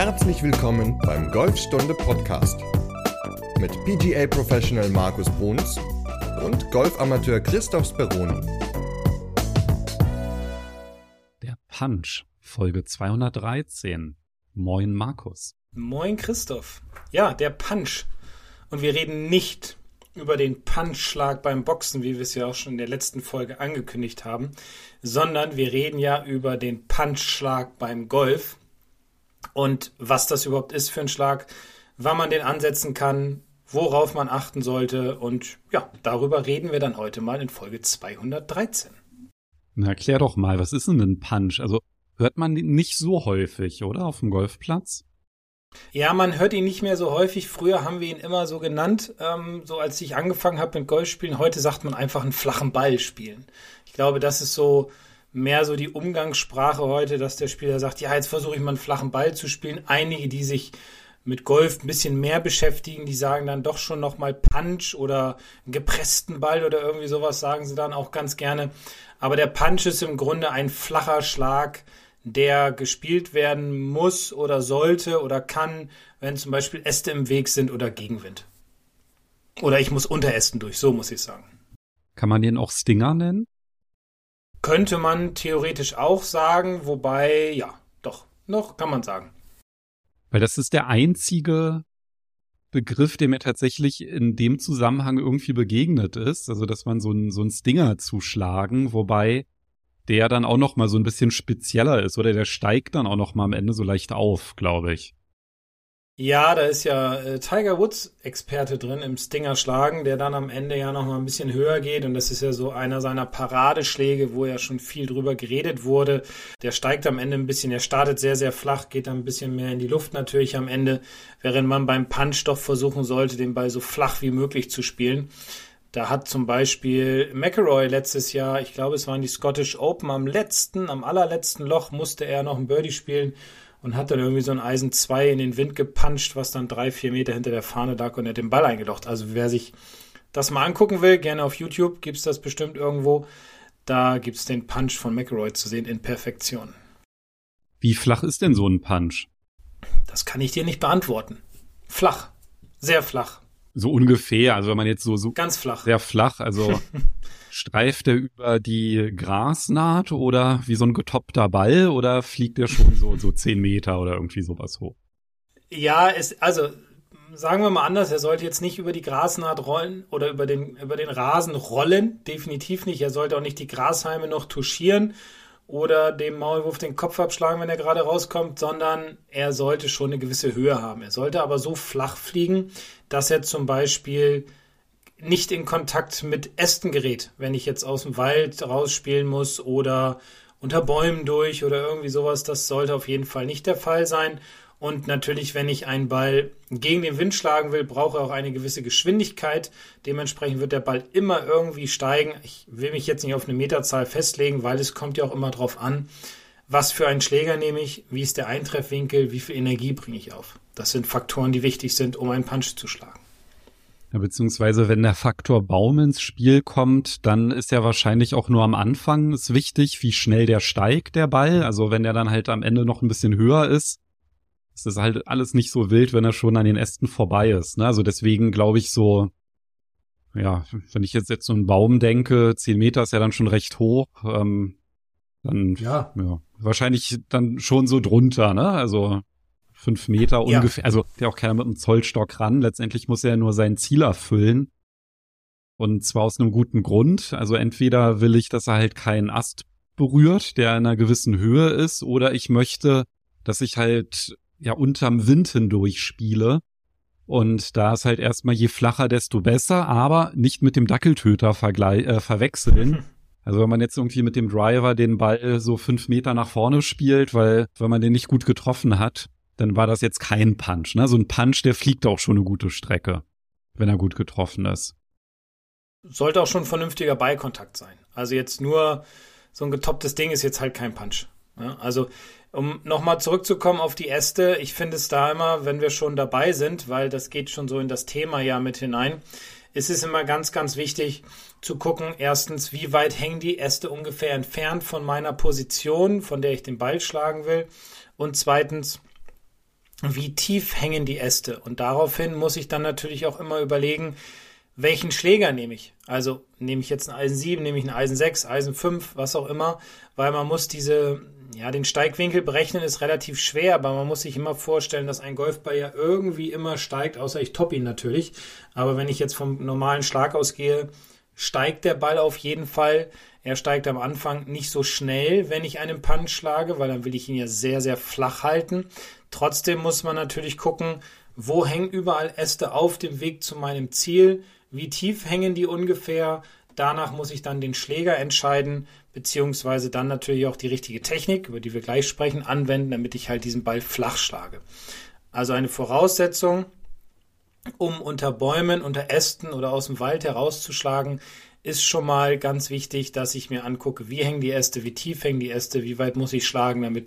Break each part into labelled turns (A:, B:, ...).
A: Herzlich willkommen beim Golfstunde Podcast mit PGA Professional Markus Bruns und Golfamateur Christoph Speroni.
B: Der Punch, Folge 213. Moin Markus.
C: Moin Christoph. Ja, der Punch. Und wir reden nicht über den Punchschlag beim Boxen, wie wir es ja auch schon in der letzten Folge angekündigt haben, sondern wir reden ja über den Punchschlag beim Golf und was das überhaupt ist für ein Schlag, wann man den ansetzen kann, worauf man achten sollte und ja, darüber reden wir dann heute mal in Folge 213.
B: Na, erklär doch mal, was ist denn ein Punch? Also hört man den nicht so häufig, oder, auf dem Golfplatz?
C: Ja, man hört ihn nicht mehr so häufig. Früher haben wir ihn immer so genannt, so als ich angefangen habe mit Golfspielen. Heute sagt man einfach einen flachen Ball spielen. Ich glaube, das ist so mehr so die Umgangssprache heute, dass der Spieler sagt, ja, jetzt versuche ich mal einen flachen Ball zu spielen. Einige, die sich mit Golf ein bisschen mehr beschäftigen, die sagen dann doch schon nochmal Punch oder einen gepressten Ball oder irgendwie sowas sagen sie dann auch ganz gerne. Aber der Punch ist im Grunde ein flacher Schlag, der gespielt werden muss oder sollte oder kann, wenn zum Beispiel Äste im Weg sind oder Gegenwind. Oder ich muss unter Ästen durch, so muss ich sagen.
B: Kann man den auch Stinger nennen?
C: Könnte man theoretisch auch sagen, wobei, ja, doch, noch kann man sagen.
B: Weil das ist der einzige Begriff, der mir tatsächlich in dem Zusammenhang irgendwie begegnet ist. Also, dass man so einen Stinger zuschlagen, wobei der dann auch noch mal so ein bisschen spezieller ist. Oder der steigt dann auch noch mal am Ende so leicht auf, glaube ich.
C: Ja, da ist ja Tiger Woods Experte drin im Stinger schlagen, der dann am Ende ja noch mal ein bisschen höher geht und das ist ja so einer seiner Paradeschläge, wo ja schon viel drüber geredet wurde. Der steigt am Ende ein bisschen, er startet sehr, sehr flach, geht dann ein bisschen mehr in die Luft natürlich am Ende, während man beim Punch doch versuchen sollte, den Ball so flach wie möglich zu spielen. Da hat zum Beispiel McIlroy letztes Jahr, ich glaube es waren die Scottish Open, am allerletzten Loch musste er noch ein Birdie spielen und hat dann irgendwie so ein Eisen 2 in den Wind gepuncht, was dann 3-4 Meter hinter der Fahne lag und er hat den Ball eingelocht. Also wer sich das mal angucken will, gerne auf YouTube, gibt's das bestimmt irgendwo. Da gibt's den Punch von McIlroy zu sehen in Perfektion.
B: Wie flach ist denn so ein Punch?
C: Das kann ich dir nicht beantworten. Flach. Sehr flach.
B: So ungefähr, also wenn man jetzt so
C: ganz flach.
B: Sehr flach, also streift der über die Grasnaht oder wie so ein getoppter Ball oder fliegt der schon so 10 Meter oder irgendwie sowas hoch?
C: Ja, also sagen wir mal anders, er sollte jetzt nicht über die Grasnaht rollen oder über den Rasen rollen, definitiv nicht. Er sollte auch nicht die Grashalme noch touchieren oder dem Maulwurf den Kopf abschlagen, wenn er gerade rauskommt, sondern er sollte schon eine gewisse Höhe haben. Er sollte aber so flach fliegen, dass er zum Beispiel nicht in Kontakt mit Ästen gerät, wenn ich jetzt aus dem Wald rausspielen muss oder unter Bäumen durch oder irgendwie sowas. Das sollte auf jeden Fall nicht der Fall sein. Und natürlich, wenn ich einen Ball gegen den Wind schlagen will, brauche er auch eine gewisse Geschwindigkeit. Dementsprechend wird der Ball immer irgendwie steigen. Ich will mich jetzt nicht auf eine Meterzahl festlegen, weil es kommt ja auch immer drauf an, was für einen Schläger nehme ich, wie ist der Eintreffwinkel, wie viel Energie bringe ich auf. Das sind Faktoren, die wichtig sind, um einen Punch zu schlagen.
B: Ja, beziehungsweise wenn der Faktor Baum ins Spiel kommt, dann ist ja wahrscheinlich auch nur am Anfang ist wichtig, wie schnell der steigt, der Ball. Also wenn der dann halt am Ende noch ein bisschen höher ist, ist das halt alles nicht so wild, wenn er schon an den Ästen vorbei ist. Ne? Also deswegen glaube ich so, ja, wenn ich jetzt so einen Baum denke, 10 Meter ist ja dann schon recht hoch, dann ja, wahrscheinlich dann schon so drunter, ne? Also 5 Meter ungefähr, also der auch keiner mit einem Zollstock ran. Letztendlich muss er ja nur sein Ziel erfüllen. Und zwar aus einem guten Grund. Also entweder will ich, dass er halt keinen Ast berührt, der in einer gewissen Höhe ist, oder ich möchte, dass ich halt ja unterm Wind hindurch spiele. Und da ist halt erstmal je flacher, desto besser, aber nicht mit dem Dackeltöter verwechseln. Also wenn man jetzt irgendwie mit dem Driver den Ball so 5 Meter nach vorne spielt, weil wenn man den nicht gut getroffen hat, dann war das jetzt kein Punch. Ne? So ein Punch, der fliegt auch schon eine gute Strecke, wenn er gut getroffen ist.
C: Sollte auch schon ein vernünftiger Ballkontakt sein. Also jetzt nur so ein getopptes Ding ist jetzt halt kein Punch. Ja? Also um nochmal zurückzukommen auf die Äste, ich finde es da immer, wenn wir schon dabei sind, weil das geht schon so in das Thema ja mit hinein, ist es immer ganz, ganz wichtig zu gucken, erstens, wie weit hängen die Äste ungefähr entfernt von meiner Position, von der ich den Ball schlagen will, und zweitens, wie tief hängen die Äste. Und daraufhin muss ich dann natürlich auch immer überlegen, welchen Schläger nehme ich. Also nehme ich jetzt ein Eisen 7, nehme ich ein Eisen 6, Eisen 5, was auch immer, weil man muss den Steigwinkel berechnen ist relativ schwer, aber man muss sich immer vorstellen, dass ein Golfball ja irgendwie immer steigt, außer ich toppe ihn natürlich. Aber wenn ich jetzt vom normalen Schlag ausgehe, steigt der Ball auf jeden Fall. Er steigt am Anfang nicht so schnell, wenn ich einen Punch schlage, weil dann will ich ihn ja sehr, sehr flach halten. Trotzdem muss man natürlich gucken, wo hängen überall Äste auf dem Weg zu meinem Ziel, wie tief hängen die ungefähr. Danach muss ich dann den Schläger entscheiden, beziehungsweise dann natürlich auch die richtige Technik, über die wir gleich sprechen, anwenden, damit ich halt diesen Ball flach schlage. Also eine Voraussetzung, um unter Bäumen, unter Ästen oder aus dem Wald herauszuschlagen, ist schon mal ganz wichtig, dass ich mir angucke, wie hängen die Äste, wie tief hängen die Äste, wie weit muss ich schlagen, damit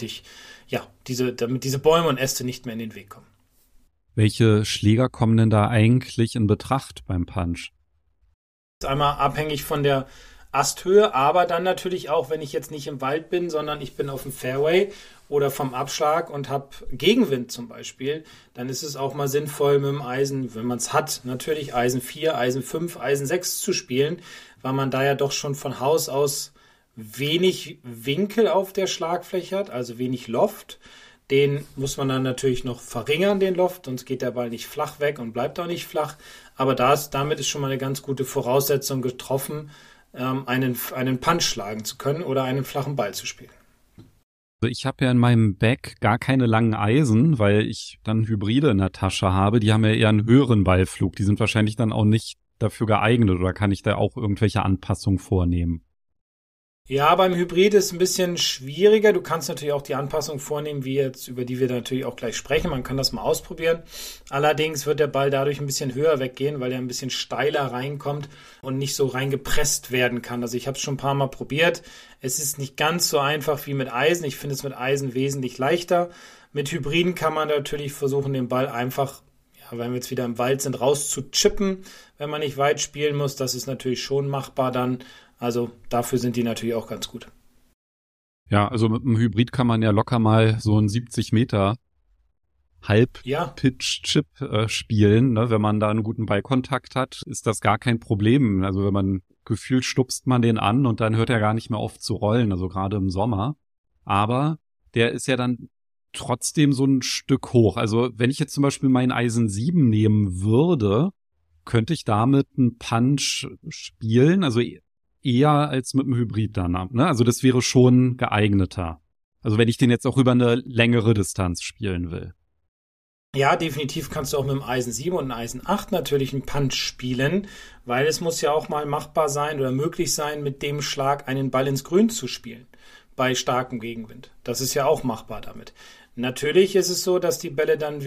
C: diese Bäume und Äste nicht mehr in den Weg kommen.
B: Welche Schläger kommen denn da eigentlich in Betracht beim Punch?
C: Das ist einmal abhängig von der Asthöhe, aber dann natürlich auch, wenn ich jetzt nicht im Wald bin, sondern ich bin auf dem Fairway oder vom Abschlag und habe Gegenwind zum Beispiel, dann ist es auch mal sinnvoll mit dem Eisen, wenn man es hat, natürlich Eisen 4, Eisen 5, Eisen 6 zu spielen, weil man da ja doch schon von Haus aus wenig Winkel auf der Schlagfläche hat, also wenig Loft. Den muss man dann natürlich noch verringern, den Loft, sonst geht der Ball nicht flach weg und bleibt auch nicht flach. Aber damit ist schon mal eine ganz gute Voraussetzung getroffen, einen Punch schlagen zu können oder einen flachen Ball zu spielen.
B: Also ich habe ja in meinem Bag gar keine langen Eisen, weil ich dann Hybride in der Tasche habe. Die haben ja eher einen höheren Ballflug. Die sind wahrscheinlich dann auch nicht dafür geeignet, oder kann ich da auch irgendwelche Anpassungen vornehmen?
C: Ja, beim Hybrid ist es ein bisschen schwieriger. Du kannst natürlich auch die Anpassung vornehmen, über die wir natürlich auch gleich sprechen. Man kann das mal ausprobieren. Allerdings wird der Ball dadurch ein bisschen höher weggehen, weil er ein bisschen steiler reinkommt und nicht so reingepresst werden kann. Also ich habe es schon ein paar Mal probiert. Es ist nicht ganz so einfach wie mit Eisen. Ich finde es mit Eisen wesentlich leichter. Mit Hybriden kann man natürlich versuchen, den Ball einfach, wenn wir jetzt wieder im Wald sind, rauszuchippen, wenn man nicht weit spielen muss. Das ist natürlich schon machbar dann. Also dafür sind die natürlich auch ganz gut.
B: Ja, also mit einem Hybrid kann man ja locker mal so einen 70 Meter Halb-Pitch-Chip spielen. Ne? Wenn man da einen guten Ballkontakt hat, ist das gar kein Problem. Also wenn man gefühlt stupst man den an und dann hört er gar nicht mehr auf zu rollen, also gerade im Sommer. Aber der ist ja dann trotzdem so ein Stück hoch. Also wenn ich jetzt zum Beispiel meinen Eisen 7 nehmen würde, könnte ich damit einen Punch spielen, also eher als mit dem Hybrid dann, ne? Also das wäre schon geeigneter. Also wenn ich den jetzt auch über eine längere Distanz spielen will.
C: Ja, definitiv kannst du auch mit dem Eisen 7 und dem Eisen 8 natürlich einen Punch spielen, weil es muss ja auch mal machbar sein oder möglich sein, mit dem Schlag einen Ball ins Grün zu spielen, bei starkem Gegenwind. Das ist ja auch machbar damit. Natürlich ist es so, dass die Bälle dann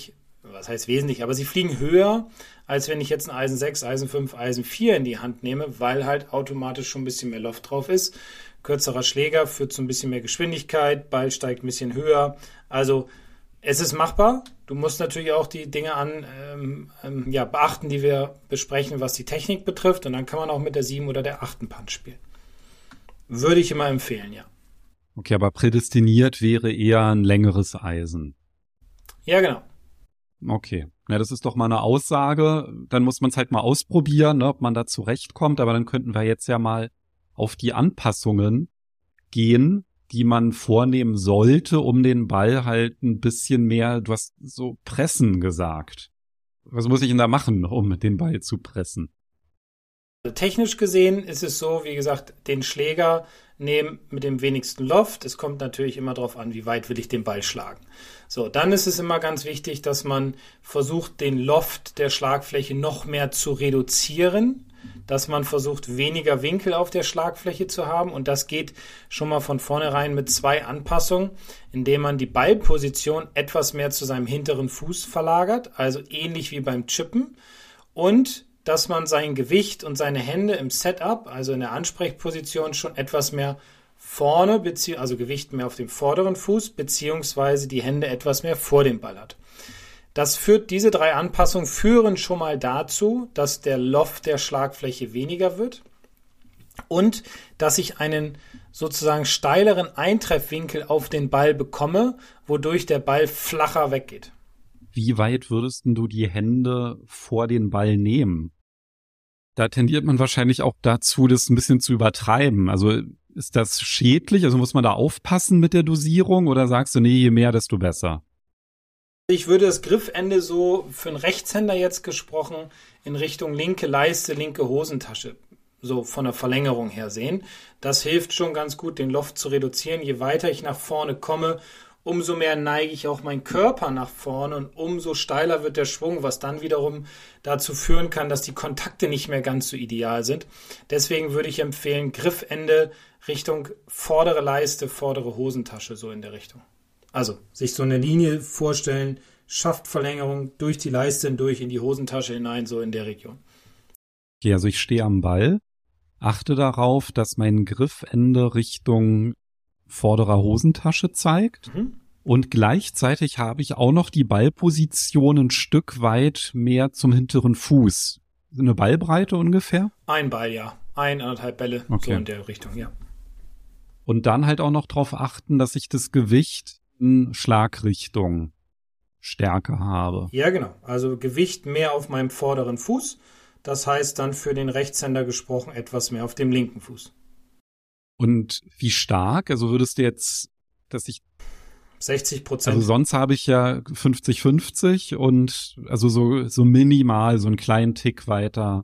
C: aber sie fliegen höher, als wenn ich jetzt ein Eisen 6, Eisen 5, Eisen 4 in die Hand nehme, weil halt automatisch schon ein bisschen mehr Loft drauf ist. Kürzerer Schläger führt zu ein bisschen mehr Geschwindigkeit, Ball steigt ein bisschen höher. Also es ist machbar. Du musst natürlich auch die Dinge beachten, die wir besprechen, was die Technik betrifft. Und dann kann man auch mit der 7 oder der 8. Punch spielen. Würde ich immer empfehlen, ja.
B: Okay, aber prädestiniert wäre eher ein längeres Eisen.
C: Ja, genau.
B: Okay, ja, das ist doch mal eine Aussage. Dann muss man es halt mal ausprobieren, ne, ob man da zurechtkommt. Aber dann könnten wir jetzt ja mal auf die Anpassungen gehen, die man vornehmen sollte, um den Ball halt ein bisschen mehr, du hast so pressen gesagt. Was muss ich denn da machen, um den Ball zu pressen?
C: Technisch gesehen ist es so, wie gesagt, den Schläger nehmen mit dem wenigsten Loft. Es kommt natürlich immer darauf an, wie weit will ich den Ball schlagen. So, dann ist es immer ganz wichtig, dass man versucht, den Loft der Schlagfläche noch mehr zu reduzieren, dass man versucht, weniger Winkel auf der Schlagfläche zu haben. Und das geht schon mal von vornherein mit 2 Anpassungen, indem man die Ballposition etwas mehr zu seinem hinteren Fuß verlagert, also ähnlich wie beim Chippen, und dass man sein Gewicht und seine Hände im Setup, also in der Ansprechposition, schon etwas mehr vorne, also Gewicht mehr auf dem vorderen Fuß, beziehungsweise die Hände etwas mehr vor dem Ball hat. Diese 3 Anpassungen führen schon mal dazu, dass der Loft der Schlagfläche weniger wird und dass ich einen sozusagen steileren Eintreffwinkel auf den Ball bekomme, wodurch der Ball flacher weggeht.
B: wie weit würdest denn du die Hände vor den Ball nehmen? Da tendiert man wahrscheinlich auch dazu, das ein bisschen zu übertreiben. Also ist das schädlich? Also muss man da aufpassen mit der Dosierung oder sagst du, nee, je mehr, desto besser?
C: Ich würde das Griffende so für einen Rechtshänder jetzt gesprochen in Richtung linke Leiste, linke Hosentasche, so von der Verlängerung her sehen. Das hilft schon ganz gut, den Loft zu reduzieren. Je weiter ich nach vorne komme, umso mehr neige ich auch meinen Körper nach vorne und umso steiler wird der Schwung, was dann wiederum dazu führen kann, dass die Kontakte nicht mehr ganz so ideal sind. Deswegen würde ich empfehlen, Griffende Richtung vordere Leiste, vordere Hosentasche, so in der Richtung. Also sich so eine Linie vorstellen, Schaftverlängerung durch die Leiste hindurch in die Hosentasche hinein, so in der Region.
B: Okay, also ich stehe am Ball, achte darauf, dass mein Griffende Richtung vorderer Hosentasche zeigt und gleichzeitig habe ich auch noch die Ballposition ein Stück weit mehr zum hinteren Fuß. Eine Ballbreite ungefähr?
C: Ein Ball, ja. 1,5 Bälle,
B: okay.
C: So in der Richtung, ja.
B: Und dann halt auch noch darauf achten, dass ich das Gewicht in Schlagrichtung Stärke habe.
C: Ja, genau. Also Gewicht mehr auf meinem vorderen Fuß. Das heißt dann für den Rechtshänder gesprochen etwas mehr auf dem linken Fuß.
B: Und wie stark? Also würdest du jetzt, dass ich
C: 60%.
B: Also sonst habe ich ja 50-50 und also so minimal, so einen kleinen Tick weiter.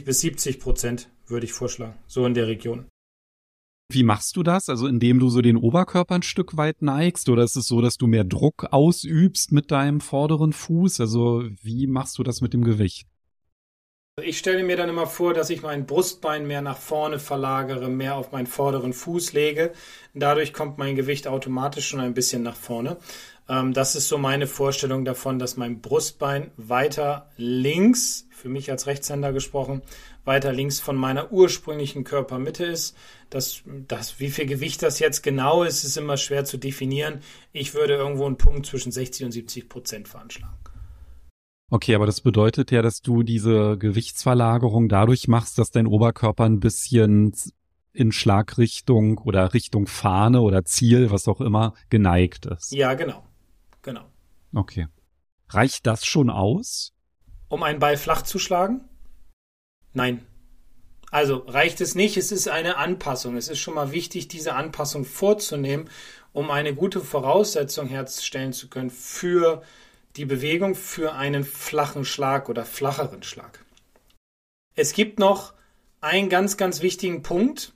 C: 60-70% würde ich vorschlagen. So in der Region.
B: Wie machst du das? Also indem du so den Oberkörper ein Stück weit neigst oder ist es so, dass du mehr Druck ausübst mit deinem vorderen Fuß? Also wie machst du das mit dem Gewicht?
C: Ich stelle mir dann immer vor, dass ich mein Brustbein mehr nach vorne verlagere, mehr auf meinen vorderen Fuß lege. Dadurch kommt mein Gewicht automatisch schon ein bisschen nach vorne. Das ist so meine Vorstellung davon, dass mein Brustbein weiter links, für mich als Rechtshänder gesprochen, weiter links von meiner ursprünglichen Körpermitte ist. Wie viel Gewicht das jetzt genau ist, ist immer schwer zu definieren. Ich würde irgendwo einen Punkt zwischen 60 und 70% veranschlagen.
B: Okay, aber das bedeutet ja, dass du diese Gewichtsverlagerung dadurch machst, dass dein Oberkörper ein bisschen in Schlagrichtung oder Richtung Fahne oder Ziel, was auch immer, geneigt ist.
C: Ja, genau.
B: Okay. Reicht das schon aus?
C: Um einen Ball flach zu schlagen? Nein. Also reicht es nicht, es ist eine Anpassung. Es ist schon mal wichtig, diese Anpassung vorzunehmen, um eine gute Voraussetzung herzustellen zu können für die Bewegung für einen flachen Schlag oder flacheren Schlag. Es gibt noch einen ganz, ganz wichtigen Punkt,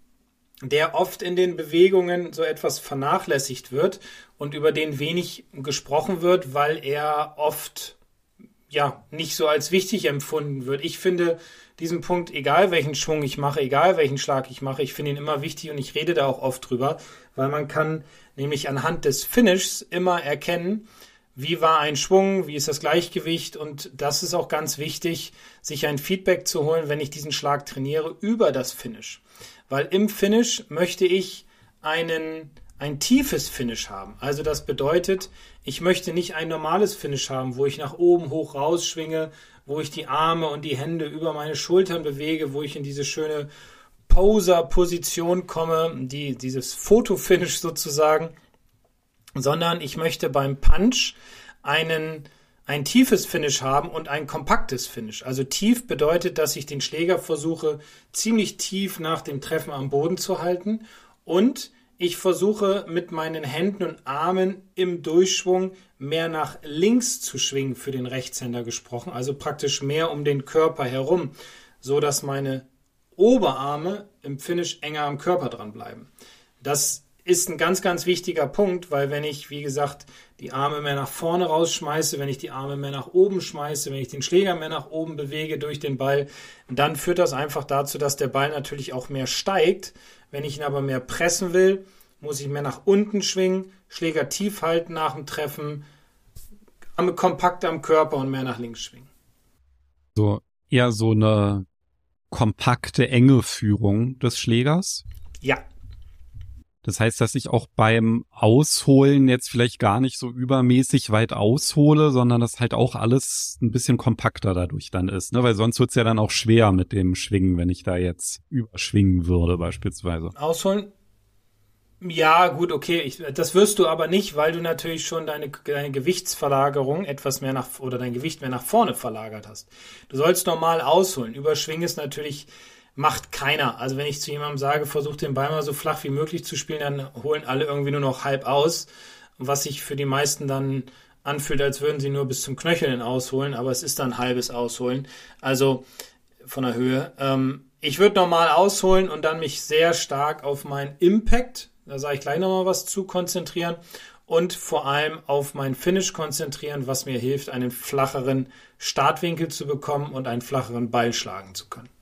C: der oft in den Bewegungen so etwas vernachlässigt wird und über den wenig gesprochen wird, weil er oft nicht so als wichtig empfunden wird. Ich finde diesen Punkt, egal welchen Schwung ich mache, egal welchen Schlag ich mache, ich finde ihn immer wichtig und ich rede da auch oft drüber, weil man kann nämlich anhand des Finishs immer erkennen, wie war ein Schwung, wie ist das Gleichgewicht und das ist auch ganz wichtig, sich ein Feedback zu holen, wenn ich diesen Schlag trainiere, über das Finish. Weil im Finish möchte ich ein tiefes Finish haben. Also das bedeutet, ich möchte nicht ein normales Finish haben, wo ich nach oben hoch rausschwinge, wo ich die Arme und die Hände über meine Schultern bewege, wo ich in diese schöne Poser-Position komme, dieses Foto-Finish sozusagen, sondern ich möchte beim Punch ein tiefes Finish haben und ein kompaktes Finish. Also tief bedeutet, dass ich den Schläger versuche, ziemlich tief nach dem Treffen am Boden zu halten und ich versuche mit meinen Händen und Armen im Durchschwung mehr nach links zu schwingen, für den Rechtshänder gesprochen, also praktisch mehr um den Körper herum, so dass meine Oberarme im Finish enger am Körper dran bleiben. Das ist ein ganz, ganz wichtiger Punkt, weil wenn ich, wie gesagt, die Arme mehr nach vorne rausschmeiße, wenn ich die Arme mehr nach oben schmeiße, wenn ich den Schläger mehr nach oben bewege durch den Ball, dann führt das einfach dazu, dass der Ball natürlich auch mehr steigt. Wenn ich ihn aber mehr pressen will, muss ich mehr nach unten schwingen, Schläger tief halten nach dem Treffen, kompakt am Körper und mehr nach links schwingen.
B: So eher so eine kompakte, enge Führung des Schlägers?
C: Ja.
B: Das heißt, dass ich auch beim Ausholen jetzt vielleicht gar nicht so übermäßig weit aushole, sondern dass halt auch alles ein bisschen kompakter dadurch dann ist, ne? Weil sonst wird's ja dann auch schwer mit dem Schwingen, wenn ich da jetzt überschwingen würde beispielsweise.
C: Ausholen Ja, gut, okay. Das wirst du aber nicht, weil du natürlich schon deine Gewichtsverlagerung etwas mehr oder dein Gewicht mehr nach vorne verlagert hast. Du sollst normal ausholen. Überschwingen ist natürlich, macht keiner. Also wenn ich zu jemandem sage, versuch den Ball mal so flach wie möglich zu spielen, dann holen alle irgendwie nur noch halb aus. Was sich für die meisten dann anfühlt, als würden sie nur bis zum Knöcheln ausholen, aber es ist dann halbes Ausholen. Also von der Höhe. Ich würde normal ausholen und dann mich sehr stark auf meinen Impact, da sage ich gleich nochmal was zu, konzentrieren und vor allem auf mein Finish konzentrieren, was mir hilft, einen flacheren Startwinkel zu bekommen und einen flacheren Ball schlagen zu können.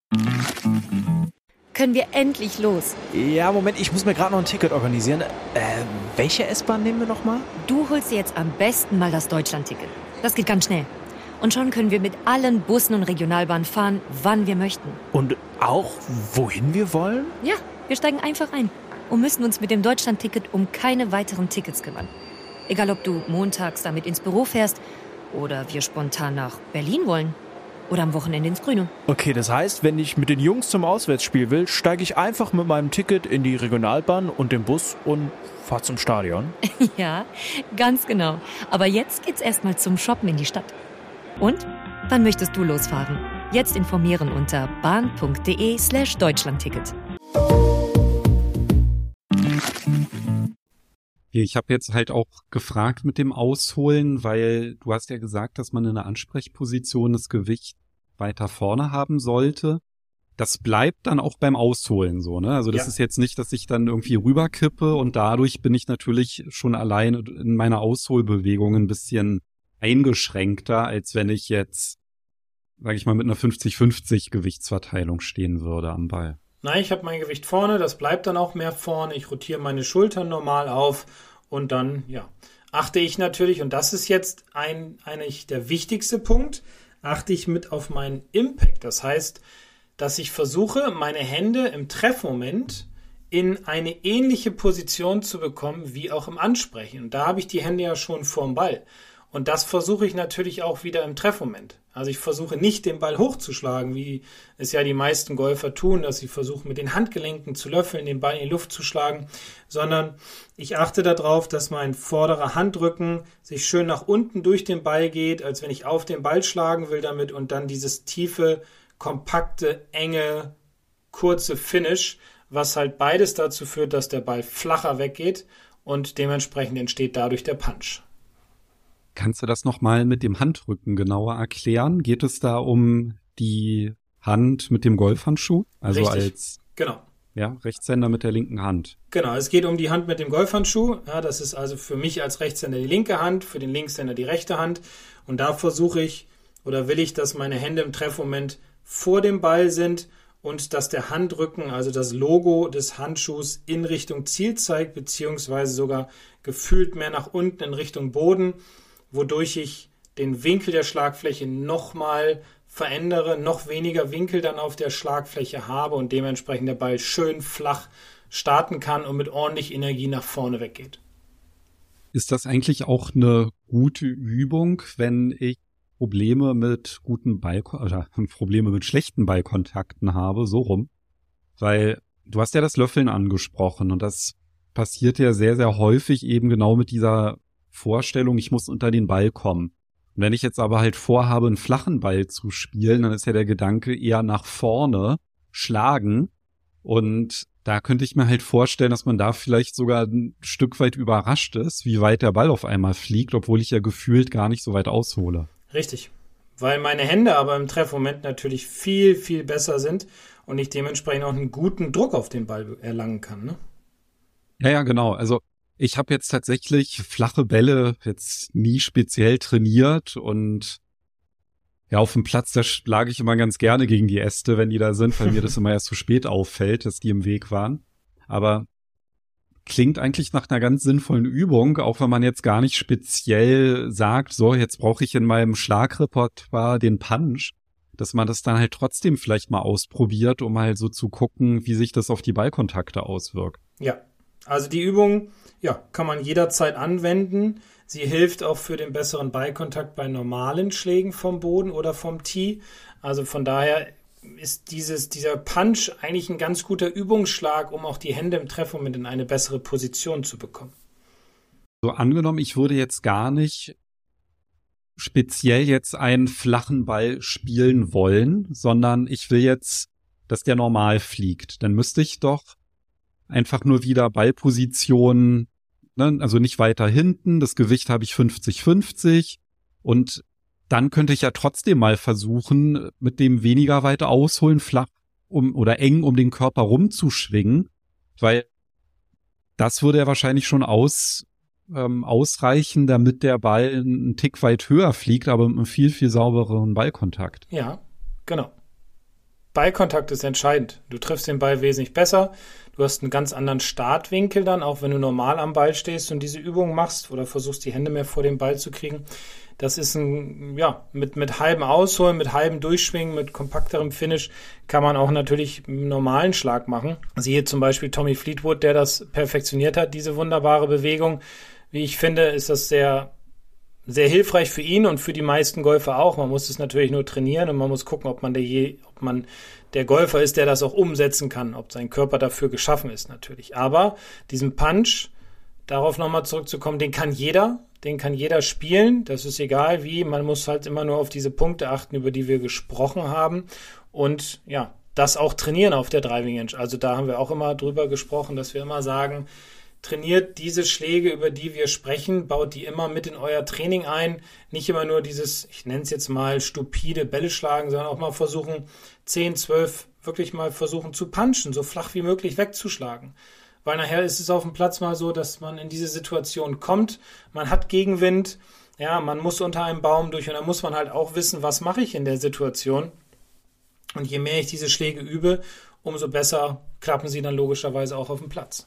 D: Können wir endlich los?
E: Ja, Moment, ich muss mir gerade noch ein Ticket organisieren. Welche S-Bahn nehmen wir nochmal?
D: Du holst dir jetzt am besten mal das Deutschland-Ticket. Das geht ganz schnell. Und schon können wir mit allen Bussen und Regionalbahnen fahren, wann wir möchten.
E: Und auch, wohin wir wollen?
D: Ja, wir steigen einfach ein und müssen uns mit dem Deutschland-Ticket um keine weiteren Tickets kümmern. Egal, ob du montags damit ins Büro fährst oder wir spontan nach Berlin wollen. Oder am Wochenende ins Grüne.
E: Okay, das heißt, wenn ich mit den Jungs zum Auswärtsspiel will, steige ich einfach mit meinem Ticket in die Regionalbahn und den Bus und fahre zum Stadion.
D: Ja, ganz genau. Aber jetzt geht's erstmal zum Shoppen in die Stadt. Und? Wann möchtest du losfahren? Jetzt informieren unter bahn.de/Deutschlandticket.
B: Ich habe jetzt halt auch gefragt mit dem Ausholen, weil du hast ja gesagt, dass man in einer Ansprechposition das Gewicht weiter vorne haben sollte. Das bleibt dann auch beim Ausholen so, ne? Also das ist jetzt nicht, dass ich dann irgendwie rüberkippe und dadurch bin ich natürlich schon allein in meiner Ausholbewegung ein bisschen eingeschränkter, als wenn ich jetzt, sage ich mal, mit einer 50-50 Gewichtsverteilung stehen würde am Ball.
C: Nein, ich habe mein Gewicht vorne, das bleibt dann auch mehr vorne. Ich rotiere meine Schultern normal auf und dann, achte ich natürlich, und das ist jetzt eigentlich der wichtigste Punkt, achte ich mit auf meinen Impact. Das heißt, dass ich versuche, meine Hände im Treffmoment in eine ähnliche Position zu bekommen, wie auch im Ansprechen. Und da habe ich die Hände ja schon vorm Ball. Und das versuche ich natürlich auch wieder im Treffmoment. Also ich versuche nicht, den Ball hochzuschlagen, wie es ja die meisten Golfer tun, dass sie versuchen, mit den Handgelenken zu löffeln, den Ball in die Luft zu schlagen, sondern ich achte darauf, dass mein vorderer Handrücken sich schön nach unten durch den Ball geht, als wenn ich auf den Ball schlagen will damit und dann dieses tiefe, kompakte, enge, kurze Finish, was halt beides dazu führt, dass der Ball flacher weggeht und dementsprechend entsteht dadurch der Punch.
B: Kannst du das nochmal mit dem Handrücken genauer erklären? Geht es da um die Hand mit dem Golfhandschuh? Also
C: Richtig, genau.
B: Ja, Rechtshänder mit der linken Hand.
C: Genau, es geht um die Hand mit dem Golfhandschuh. Ja, das ist also für mich als Rechtshänder die linke Hand, für den Linkshänder die rechte Hand. Und da versuche ich oder will ich, dass meine Hände im Treffmoment vor dem Ball sind und dass der Handrücken, also das Logo des Handschuhs in Richtung Ziel zeigt, beziehungsweise sogar gefühlt mehr nach unten in Richtung Boden, wodurch ich den Winkel der Schlagfläche nochmal verändere, noch weniger Winkel dann auf der Schlagfläche habe und dementsprechend der Ball schön flach starten kann und mit ordentlich Energie nach vorne weggeht.
B: Ist das eigentlich auch eine gute Übung, wenn ich Probleme mit Probleme mit schlechten Ballkontakten habe, so rum? Weil du hast ja das Löffeln angesprochen und das passiert ja sehr, sehr häufig eben genau mit dieser Vorstellung, ich muss unter den Ball kommen. Und wenn ich jetzt aber halt vorhabe, einen flachen Ball zu spielen, dann ist ja der Gedanke eher nach vorne schlagen. Und da könnte ich mir halt vorstellen, dass man da vielleicht sogar ein Stück weit überrascht ist, wie weit der Ball auf einmal fliegt, obwohl ich ja gefühlt gar nicht so weit aushole.
C: Richtig, weil meine Hände aber im Treffmoment natürlich viel, viel besser sind und ich dementsprechend auch einen guten Druck auf den Ball erlangen kann, ne?
B: Ja, genau. Also ich habe jetzt tatsächlich flache Bälle jetzt nie speziell trainiert und ja, auf dem Platz, da schlage ich immer ganz gerne gegen die Äste, wenn die da sind, weil mir das immer erst zu spät auffällt, dass die im Weg waren. Aber klingt eigentlich nach einer ganz sinnvollen Übung, auch wenn man jetzt gar nicht speziell sagt, so, jetzt brauche ich in meinem Schlagrepertoire den Punch, dass man das dann halt trotzdem vielleicht mal ausprobiert, um halt so zu gucken, wie sich das auf die Ballkontakte auswirkt.
C: Ja, also die Übung, kann man jederzeit anwenden. Sie hilft auch für den besseren Ballkontakt bei normalen Schlägen vom Boden oder vom Tee. Also von daher ist dieser Punch eigentlich ein ganz guter Übungsschlag, um auch die Hände im Treffmoment in eine bessere Position zu bekommen.
B: So angenommen, ich würde jetzt gar nicht speziell jetzt einen flachen Ball spielen wollen, sondern ich will jetzt, dass der normal fliegt. Dann müsste ich doch einfach nur wieder Ballposition, ne, also nicht weiter hinten, das Gewicht habe ich 50-50 und dann könnte ich ja trotzdem mal versuchen, mit dem weniger weit ausholen, flach oder eng um den Körper rumzuschwingen, weil das würde ja wahrscheinlich schon ausreichen, damit der Ball einen Tick weit höher fliegt, aber mit einem viel, viel saubereren Ballkontakt.
C: Ja, genau. Ballkontakt ist entscheidend. Du triffst den Ball wesentlich besser. Du hast einen ganz anderen Startwinkel dann, auch wenn du normal am Ball stehst und diese Übung machst oder versuchst, die Hände mehr vor dem Ball zu kriegen. Das ist mit halbem Ausholen, mit halbem Durchschwingen, mit kompakterem Finish kann man auch natürlich einen normalen Schlag machen. Siehe zum Beispiel Tommy Fleetwood, der das perfektioniert hat, diese wunderbare Bewegung. Wie ich finde, ist das sehr, sehr hilfreich für ihn und für die meisten Golfer auch. Man muss es natürlich nur trainieren und man muss gucken, ob man der Golfer ist, der das auch umsetzen kann, ob sein Körper dafür geschaffen ist natürlich. Aber diesen Punch, darauf nochmal zurückzukommen, den kann jeder spielen, das ist egal wie, man muss halt immer nur auf diese Punkte achten, über die wir gesprochen haben und ja, das auch trainieren auf der Driving Range. Also da haben wir auch immer drüber gesprochen, dass wir immer sagen, trainiert diese Schläge, über die wir sprechen, baut die immer mit in euer Training ein, nicht immer nur dieses, ich nenne es jetzt mal stupide Bälle schlagen, sondern auch mal versuchen, 10, 12, wirklich mal versuchen zu punchen, so flach wie möglich wegzuschlagen. Weil nachher ist es auf dem Platz mal so, dass man in diese Situation kommt, man hat Gegenwind, ja, man muss unter einem Baum durch und dann muss man halt auch wissen, was mache ich in der Situation. Und je mehr ich diese Schläge übe, umso besser klappen sie dann logischerweise auch auf dem Platz.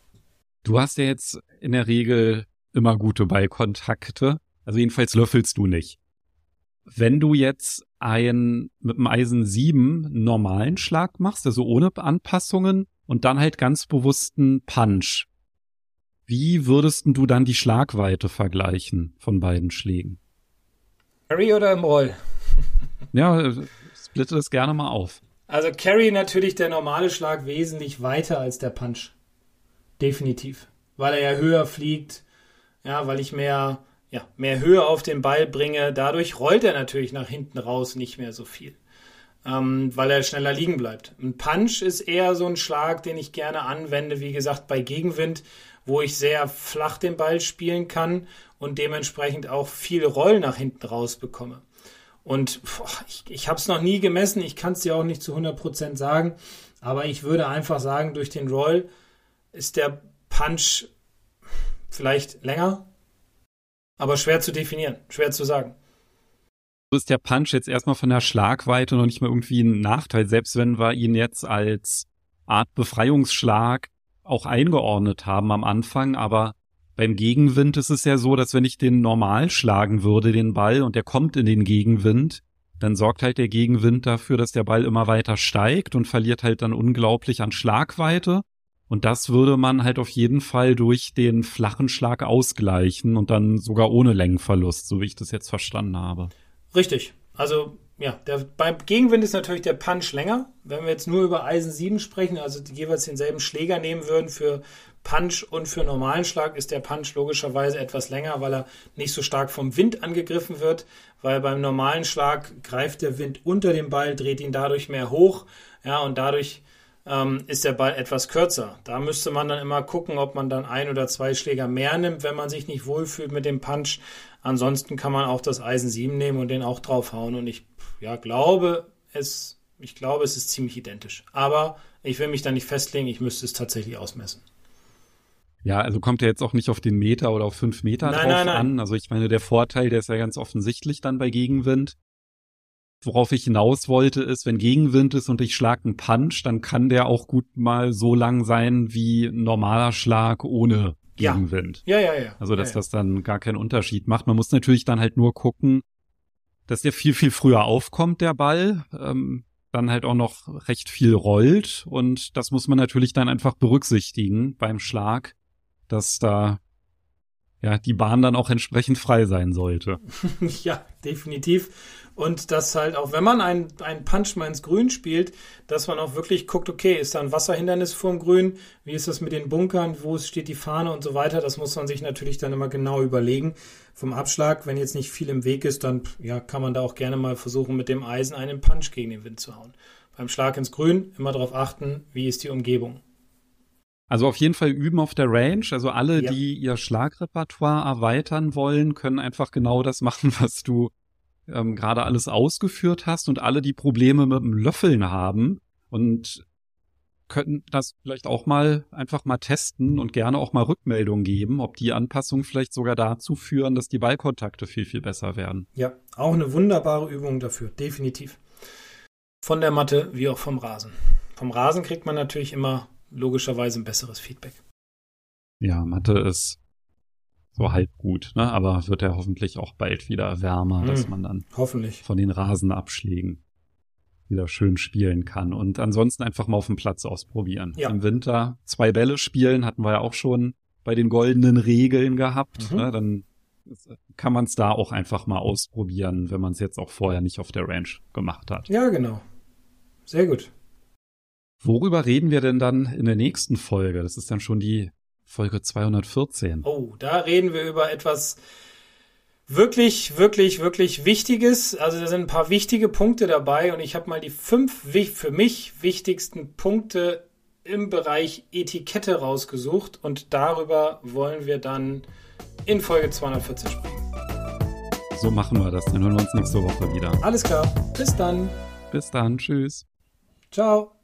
B: Du hast ja jetzt in der Regel immer gute Ballkontakte, also jedenfalls löffelst du nicht. Wenn du jetzt mit dem Eisen 7 einen normalen Schlag machst, also ohne Anpassungen und dann halt ganz bewussten Punch, wie würdest du dann die Schlagweite vergleichen von beiden Schlägen?
C: Carry oder im Roll?
B: Ja, splitte das gerne mal auf.
C: Also Carry natürlich der normale Schlag wesentlich weiter als der Punch. Definitiv. Weil er ja höher fliegt, ja, weil ich mehr Höhe auf den Ball bringe. Dadurch rollt er natürlich nach hinten raus nicht mehr so viel, weil er schneller liegen bleibt. Ein Punch ist eher so ein Schlag, den ich gerne anwende, wie gesagt, bei Gegenwind, wo ich sehr flach den Ball spielen kann und dementsprechend auch viel Roll nach hinten raus bekomme. Und ich habe es noch nie gemessen, ich kann es dir auch nicht zu 100% sagen, aber ich würde einfach sagen, durch den Roll ist der Punch vielleicht länger, aber schwer zu definieren, schwer zu sagen.
B: So ist der Punch jetzt erstmal von der Schlagweite noch nicht mal irgendwie ein Nachteil, selbst wenn wir ihn jetzt als Art Befreiungsschlag auch eingeordnet haben am Anfang, aber beim Gegenwind ist es ja so, dass wenn ich den normal schlagen würde, den Ball, und der kommt in den Gegenwind, dann sorgt halt der Gegenwind dafür, dass der Ball immer weiter steigt und verliert halt dann unglaublich an Schlagweite. Und das würde man halt auf jeden Fall durch den flachen Schlag ausgleichen und dann sogar ohne Längenverlust, so wie ich das jetzt verstanden habe.
C: Richtig. Also ja, beim Gegenwind ist natürlich der Punch länger. Wenn wir jetzt nur über Eisen 7 sprechen, also jeweils denselben Schläger nehmen würden für Punch und für normalen Schlag, ist der Punch logischerweise etwas länger, weil er nicht so stark vom Wind angegriffen wird, weil beim normalen Schlag greift der Wind unter den Ball, dreht ihn dadurch mehr hoch, ja, und dadurch ist der Ball etwas kürzer. Da müsste man dann immer gucken, ob man dann 1 oder 2 Schläger mehr nimmt, wenn man sich nicht wohlfühlt mit dem Punch. Ansonsten kann man auch das Eisen 7 nehmen und den auch draufhauen. Und ich glaube, es ist ziemlich identisch. Aber ich will mich da nicht festlegen, ich müsste es tatsächlich ausmessen.
B: Ja, also kommt ja jetzt auch nicht auf den Meter oder auf 5 Meter drauf an. Also ich meine, der Vorteil, der ist ja ganz offensichtlich dann bei Gegenwind. Worauf ich hinaus wollte, ist, wenn Gegenwind ist und ich schlage einen Punch, dann kann der auch gut mal so lang sein wie ein normaler Schlag ohne Gegenwind.
C: Ja.
B: Also, dass das dann gar keinen Unterschied macht. Man muss natürlich dann halt nur gucken, dass der viel, viel früher aufkommt, der Ball, dann halt auch noch recht viel rollt. Und das muss man natürlich dann einfach berücksichtigen beim Schlag, dass da die Bahn dann auch entsprechend frei sein sollte.
C: Ja, definitiv. Und dass halt auch, wenn man einen Punch mal ins Grün spielt, dass man auch wirklich guckt, okay, ist da ein Wasserhindernis vorm Grün? Wie ist das mit den Bunkern? Wo steht die Fahne und so weiter? Das muss man sich natürlich dann immer genau überlegen. Vom Abschlag, wenn jetzt nicht viel im Weg ist, dann kann man da auch gerne mal versuchen, mit dem Eisen einen Punch gegen den Wind zu hauen. Beim Schlag ins Grün immer darauf achten, wie ist die Umgebung.
B: Also auf jeden Fall üben auf der Range. Also alle, die ihr Schlagrepertoire erweitern wollen, können einfach genau das machen, was du gerade alles ausgeführt hast. Und alle, die Probleme mit dem Löffeln haben und könnten das vielleicht auch einfach mal testen und gerne auch mal Rückmeldungen geben, ob die Anpassungen vielleicht sogar dazu führen, dass die Ballkontakte viel, viel besser werden.
C: Ja, auch eine wunderbare Übung dafür, definitiv. Von der Matte wie auch vom Rasen. Vom Rasen kriegt man natürlich immer logischerweise ein besseres Feedback.
B: Ja, Matte ist so halb gut, ne? Aber wird ja hoffentlich auch bald wieder wärmer, dass man dann
C: hoffentlich
B: von den Rasenabschlägen wieder schön spielen kann. Und ansonsten einfach mal auf dem Platz ausprobieren. Ja. Im Winter 2 Bälle spielen, hatten wir ja auch schon bei den goldenen Regeln gehabt. Ne? Dann kann man es da auch einfach mal ausprobieren, wenn man es jetzt auch vorher nicht auf der Range gemacht hat.
C: Ja, genau. Sehr gut.
B: Worüber reden wir denn dann in der nächsten Folge? Das ist dann schon die Folge 214.
C: Oh, da reden wir über etwas wirklich, wirklich, wirklich Wichtiges. Also da sind ein paar wichtige Punkte dabei und ich habe mal die 5 für mich wichtigsten Punkte im Bereich Etikette rausgesucht und darüber wollen wir dann in Folge 214 sprechen.
B: So machen wir das. Dann hören wir uns nächste Woche wieder.
C: Alles klar. Bis dann.
B: Bis dann. Tschüss.
C: Ciao.